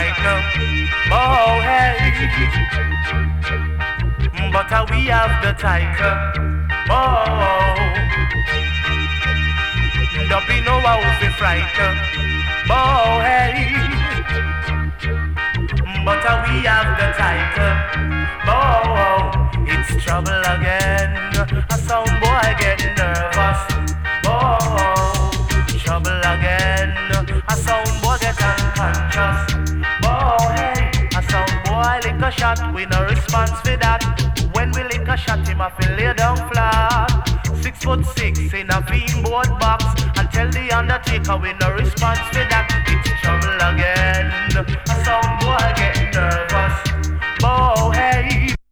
frightened. Oh, hey. But we have the title. Oh, don't be no how we frightened. Oh, hey. But we have the title. Oh, it's trouble again. A sound boy getting nervous. Oh, trouble again. A sound boy get unconscious. Oh, hey. A sound boy lick a shot. We no response for that. When we lick a shot, him a feel lay down flat. 6'6" in a beanboard box. And tell the Undertaker we no response for that. It's trouble again. A sound